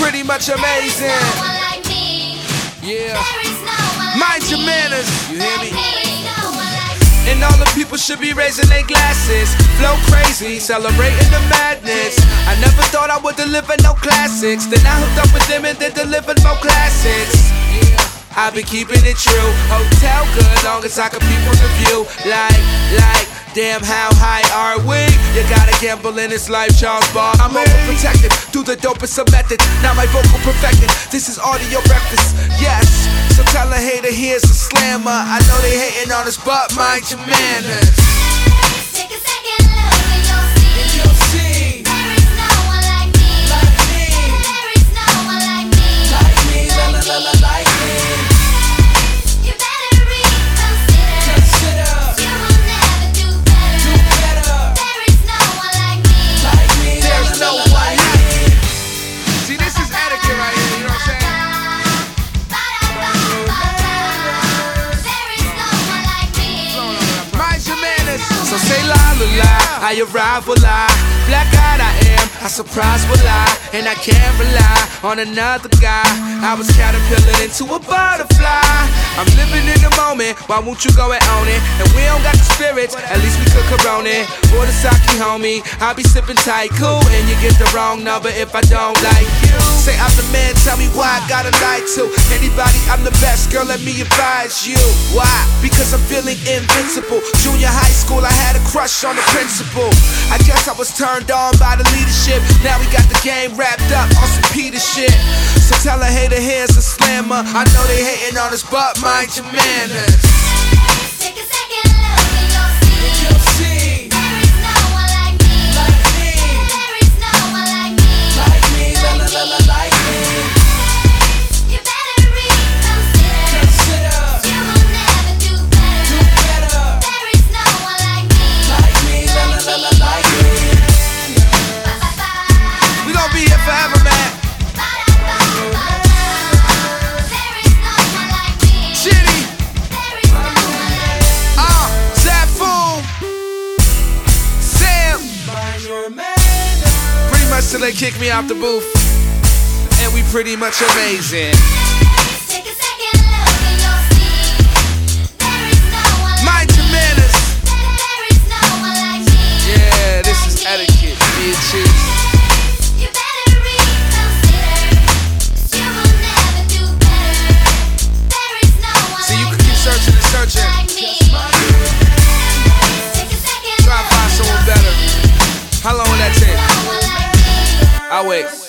pretty much amazing. Yeah. Mind your manners, you hear me? And all the people should be raising their glasses. Flow crazy, celebrating the madness. I never thought I would deliver no classics. Then I hooked up with them and then delivered more classics. I be keeping it true. Hotel good, long as I can peep on the view. Like, damn, how high are we? You gotta gamble in this life, Charles Bar. I'm overprotected, do the dopest of methods. Now my vocal perfected, this is audio breakfast, yes. So tell a hater here's a slammer. I know they hating on us, but mind your manners. Take a second look and you'll see. There is no one like me. There is no one like me. Like me. You better reconsider. You will never do better. There is no one like me. There's no one like me. See, this is etiquette right here, you know what I'm saying? There is no one like me. Mind your manners. So say la la la, I arrive will I. Black-eyed I am, I surprise will I. And I can't rely on another guy. I was caterpillared into a butterfly. I'm living in the moment, why won't you go and own it? And we don't got the spirits, at least we could corona it. For the sake, homie, I'll be sipping tight, cool. And you get the wrong number if I don't like you. Say I'm the man, tell me why I gotta lie to anybody, I'm the best, girl, let me advise you. Why? Because I'm feeling invincible. Junior high school, I had a crush on the principal. I guess I was turned on by the leadership. Now we got the game wrapped up on some Peter shit. So tell a hater here's a slammer. I know they hating on us, but mind your manners. Take a second look and you'll see. There is no one like me. There is no one like me. Like me. You better reconsider. You will never do better. There is no one like me. Like me. We gon' be here forever, man. There is no one like me. Chitty, There is no one like me. Zafoon, Sam. Pretty much till they kick me out the booth. And we pretty much amazing. Take a second look and you'll see. There is no one like Mind your manners. There is no one like me. Yeah, this is etiquette, bitches. You better reconsider. You will never do better. There is no one See, you like can keep searching and searching. like me. Take a second Try to find someone better. How long will that take? No one like me. I'll wait.